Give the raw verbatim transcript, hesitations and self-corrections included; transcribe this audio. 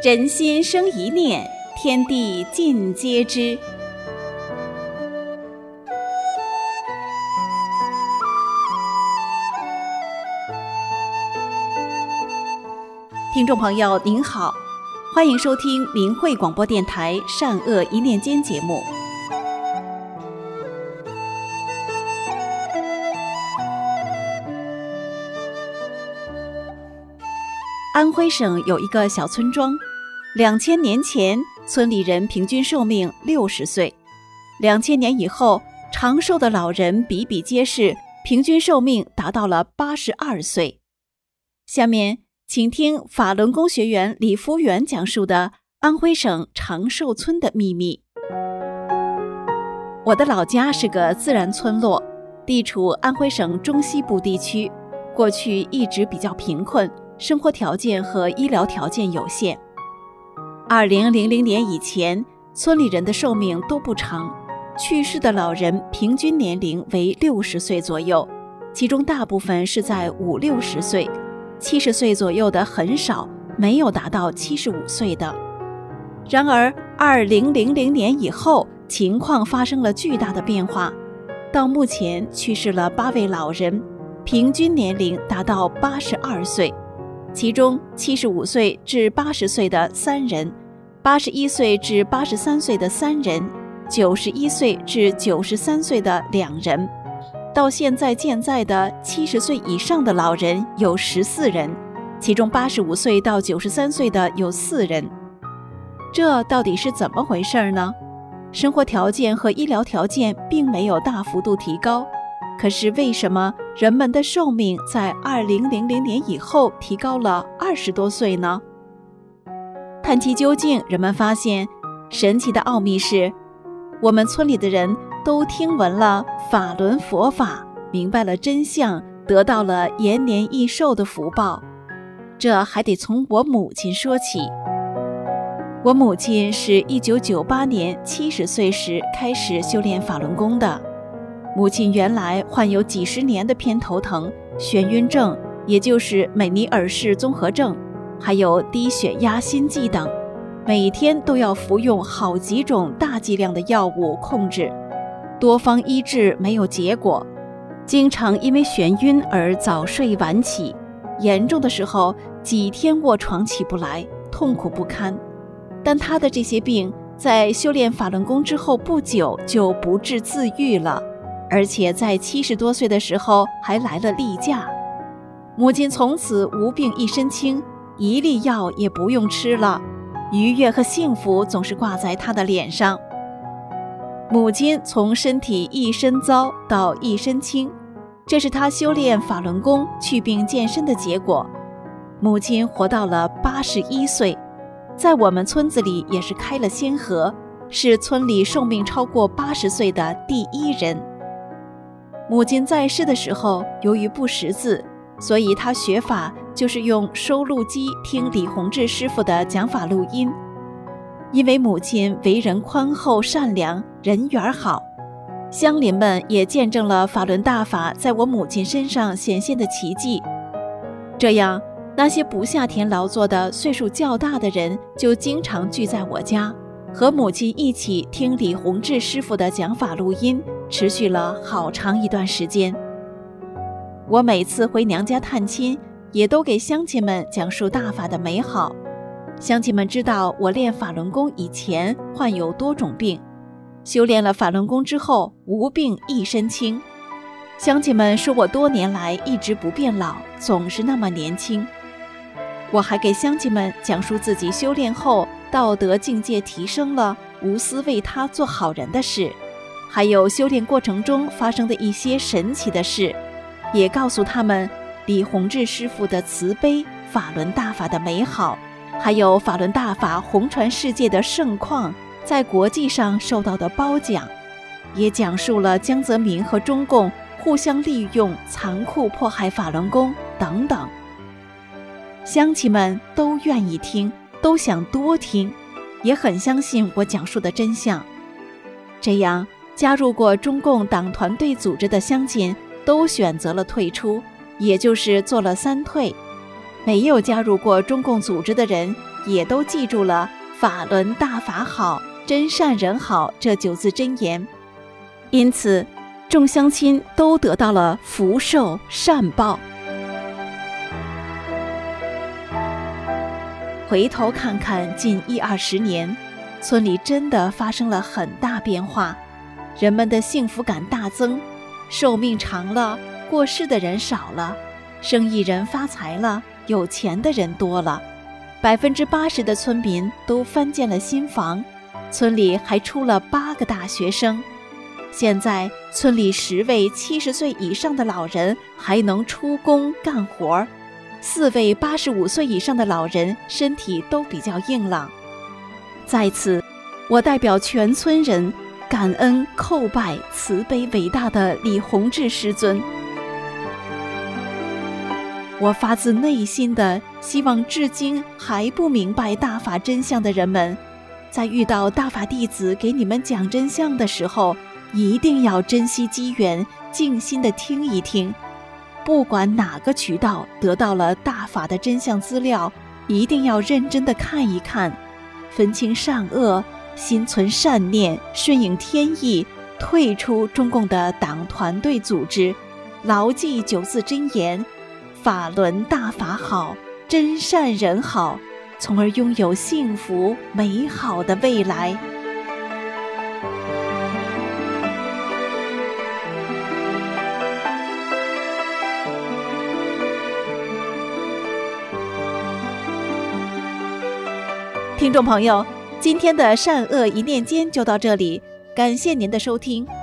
人心生一念，天地尽皆知。听众朋友您好，欢迎收听明慧广播电台善恶一念间节目。安徽省有一个小村庄，两千年前村里人平均寿命六十岁，两千年以后长寿的老人比比皆是，平均寿命达到了八十二岁。下面请听法轮功学员李福元讲述的安徽省长寿村的秘密。我的老家是个自然村落，地处安徽省中西部地区，过去一直比较贫困，生活条件和医疗条件有限。二零零零年以前，村里人的寿命都不长，去世的老人平均年龄为六十岁左右，其中大部分是在五六十岁，七十岁左右的很少，没有达到七十五岁的。然而二零零零年以后，情况发生了巨大的变化，到目前去世了八位老人，平均年龄达到八十二岁，其中七十五岁至八十岁的三人，八十一岁至八十三岁的三人，九十一岁至九十三岁的两人。到现在健在的七十岁以上的老人有十四人，其中八十五岁到九十三岁的有四人。这到底是怎么回事呢？生活条件和医疗条件并没有大幅度提高，可是为什么人们的寿命在二零零零年以后提高了二十多岁呢？探其究竟，人们发现神奇的奥秘是，我们村里的人都听闻了法轮佛法，明白了真相，得到了延年益寿的福报。这还得从我母亲说起。我母亲是一九九八年七十岁时开始修炼法轮功的。母亲原来患有几十年的偏头疼、眩晕症，也就是美尼尔氏综合症，还有低血压、心悸等，每天都要服用好几种大剂量的药物控制，多方医治没有结果，经常因为眩晕而早睡晚起，严重的时候几天卧床起不来，痛苦不堪。但他的这些病在修炼法轮功之后不久就不治自愈了，而且在七十多岁的时候还来了例假。母亲从此无病一身轻，一粒药也不用吃了，愉悦和幸福总是挂在她的脸上。母亲从身体一身糟到一身轻，这是她修炼法轮功祛病健身的结果。母亲活到了八十一岁，在我们村子里也是开了先河，是村里寿命超过八十岁的第一人。母亲在世的时候，由于不识字，所以她学法就是用收录机听李洪志师傅的讲法录音。因为母亲为人宽厚善良，人缘好，乡邻们也见证了法轮大法在我母亲身上显现的奇迹。这样，那些不下田劳作的岁数较大的人就经常聚在我家，和母亲一起听李洪志师傅的讲法录音，持续了好长一段时间。我每次回娘家探亲，也都给乡亲们讲述大法的美好。乡亲们知道我练法轮功以前患有多种病，修炼了法轮功之后无病一身轻。乡亲们说我多年来一直不变老，总是那么年轻。我还给乡亲们讲述自己修炼后道德境界提升了，无私为他做好人的事，还有修炼过程中发生的一些神奇的事，也告诉他们李洪志师傅的慈悲，法轮大法的美好，还有法轮大法红传世界的盛况，在国际上受到的褒奖，也讲述了江泽民和中共互相利用、残酷迫害法轮功等等。乡亲们都愿意听，都想多听，也很相信我讲述的真相。这样，加入过中共党团队组织的乡亲都选择了退出，也就是做了三退。没有加入过中共组织的人， 也都记住了法轮大法好，真善人好这九字真言，因此众乡亲都得到了福寿善报。回头看看近一二十年，村里真的发生了很大变化，人们的幸福感大增，寿命长了，过世的人少了，生意人发财了，有钱的人多了，百分之八十的村民都翻建了新房，村里还出了八个大学生。现在村里十位七十岁以上的老人还能出工干活，四位八十五岁以上的老人身体都比较硬朗。在此，我代表全村人感恩叩拜慈悲伟大的李洪志师尊。我发自内心的希望至今还不明白大法真相的人们，在遇到大法弟子给你们讲真相的时候，一定要珍惜机缘，静心的听一听。不管哪个渠道得到了大法的真相资料，一定要认真的看一看，分清善恶，心存善念，顺应天意，退出中共的党团队组织，牢记九字真言，法轮大法好，真善人好，从而拥有幸福美好的未来。听众朋友，今天的善恶一念间就到这里，感谢您的收听，